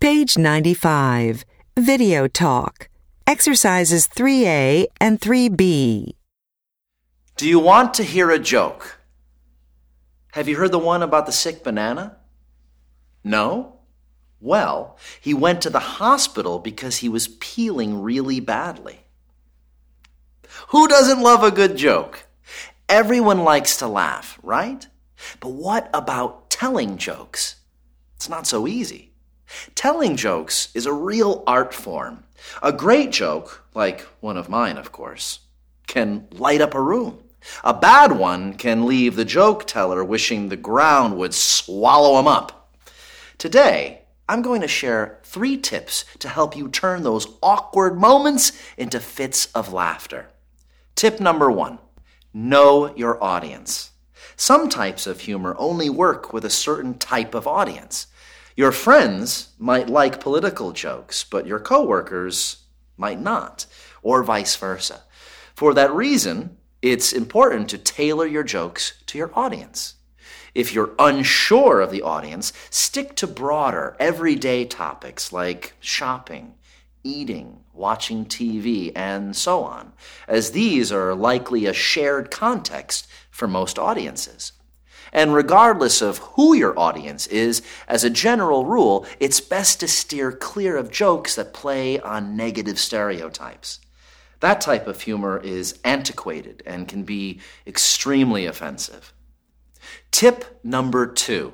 Page 95. Video Talk. Exercises 3A and 3B. Do you want to hear a joke? Have you heard the one about the sick banana? No? Well, he went to the hospital because he was peeling really badly. Who doesn't love a good joke? Everyone likes to laugh, right? But what about telling jokes? It's not so easy. Telling jokes is a real art form. A great joke, like one of mine, of course, can light up a room. A bad one can leave the joke teller wishing the ground would swallow him up. Today, I'm going to share 3 tips to help you turn those awkward moments into fits of laughter. Tip number 1, know your audience. Some types of humor only work with a certain type of audience. Your friends might like political jokes, but your coworkers might not, or vice versa. For that reason, it's important to tailor your jokes to your audience. If you're unsure of the audience, stick to broader, everyday topics like shopping, eating, watching TV, and so on, as these are likely a shared context for most audiences. And regardless of who your audience is, as a general rule, it's best to steer clear of jokes that play on negative stereotypes. That type of humor is antiquated and can be extremely offensive. Tip number 2,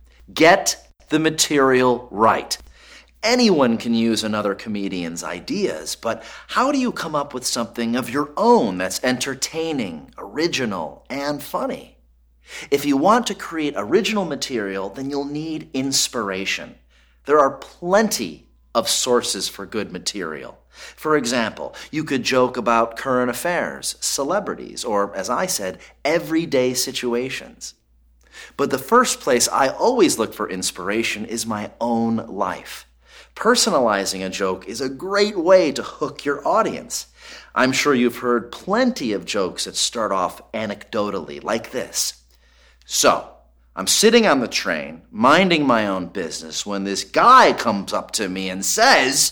get the material right. Anyone can use another comedian's ideas, but how do you come up with something of your own that's entertaining, original, and funny? If you want to create original material, then you'll need inspiration. There are plenty of sources for good material. For example, you could joke about current affairs, celebrities, or, as I said, everyday situations. But the first place I always look for inspiration is my own life. Personalizing a joke is a great way to hook your audience. I'm sure you've heard plenty of jokes that start off anecdotally, like this. So, I'm sitting on the train, minding my own business, when this guy comes up to me and says,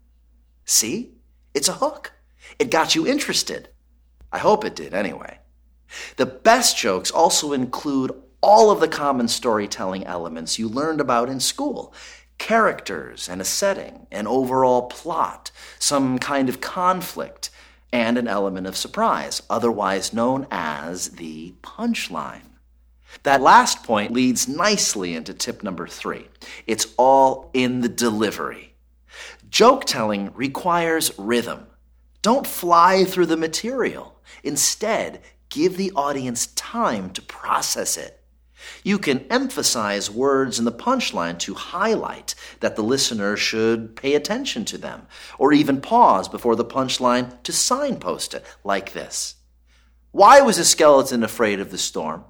"See? It's a hook. It got you interested." I hope it did anyway. The best jokes also include all of the common storytelling elements you learned about in school. Characters and a setting, an overall plot, some kind of conflict, and an element of surprise, otherwise known as the punchline. That last point leads nicely into tip number 3. It's all in the delivery. Joke telling requires rhythm. Don't fly through the material. Instead, give the audience time to process it. You can emphasize words in the punchline to highlight that the listener should pay attention to them, or even pause before the punchline to signpost it, like this. Why was a skeleton afraid of the storm?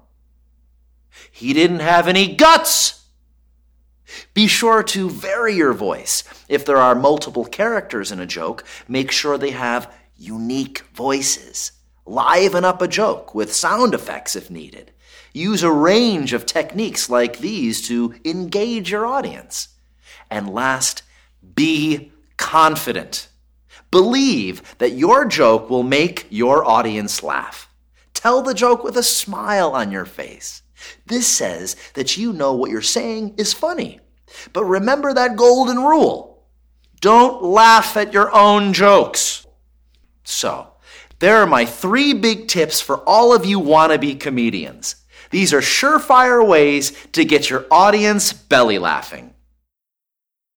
He didn't have any guts! Be sure to vary your voice. If there are multiple characters in a joke, make sure they have unique voices. Liven up a joke with sound effects if needed. Use a range of techniques like these to engage your audience. And last, be confident. Believe that your joke will make your audience laugh. Tell the joke with a smile on your face. This says that you know what you're saying is funny. But remember that golden rule. Don't laugh at your own jokes. So, there are my 3 big tips for all of you wannabe comedians. These are surefire ways to get your audience belly laughing.